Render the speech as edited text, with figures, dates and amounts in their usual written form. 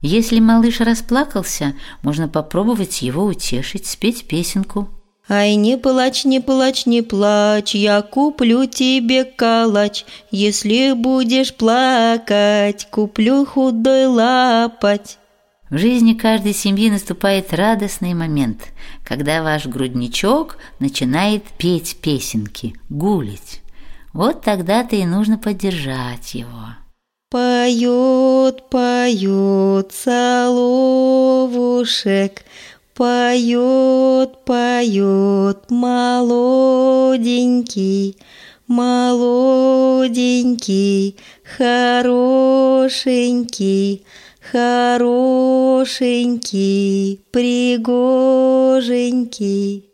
Если малыш расплакался, можно попробовать его утешить, спеть песенку. Ай, не плачь, не плачь, не плачь, я куплю тебе калач. Если будешь плакать, куплю худой лапоть. В жизни каждой семьи наступает радостный момент, когда ваш грудничок начинает петь песенки, гулять. Вот тогда-то и нужно поддержать его. Поет, поет соловушек, поет, поет молоденький, молоденький, хорошенький, хорошенький, пригоженький.